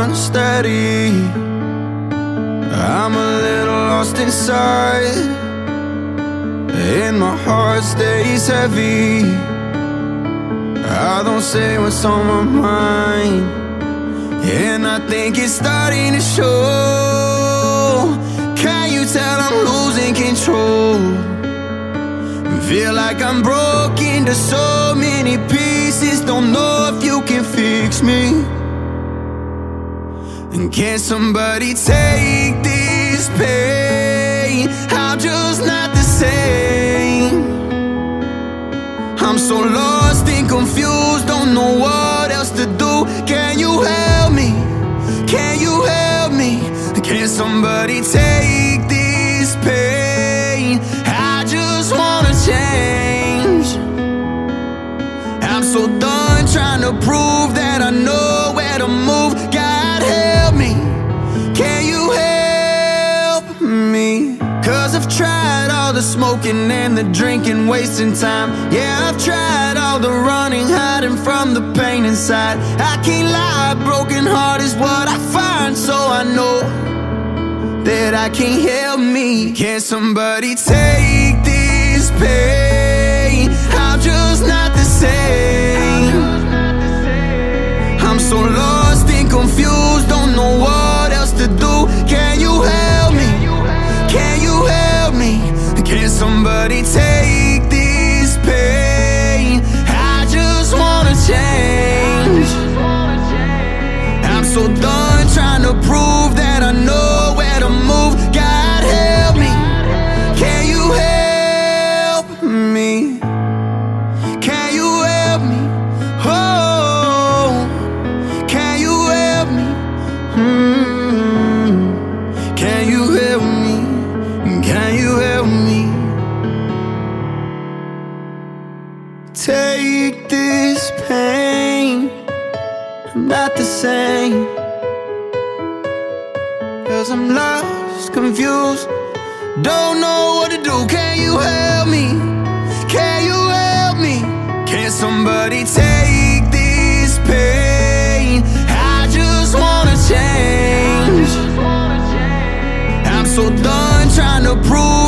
unsteady. I'm a little lost inside, and my heart stays heavy. I don't say what's on my mind, and I think it's starting to show. Can you tell I'm losing control? Feel like I'm broken to so many pieces. Don't know if you can fix me. And can somebody take this pain? I'm just not the same. I'm so lost and confused, don't know what else to do. Can you help me? Can you help me? Can somebody take this pain? I just wanna change. I'm so done trying to prove that I know where to move. God help me, can you help me? Cause I've tried all the smoking and the drinking, wasting time. Yeah, I've tried all the running, hiding from the pain inside. I can't lie, broken heart is what I find. So I know that I can't help me. Can somebody take this pain? I'm just not the same. I'm so lost and confused, don't know what else to do. Can you help me? Can you help me? Can somebody take this pain? I just wanna change. I'm so done trying to prove that I know where to move. God help me, can you help me? Can you help me? Oh, can you help me? Can you help me? Can you help me? Take this pain, I'm not the same. Cause I'm lost, confused, don't know what to do. Can you help me? Can you help me? Can somebody take this pain? I just wanna change. I'm so done trying to prove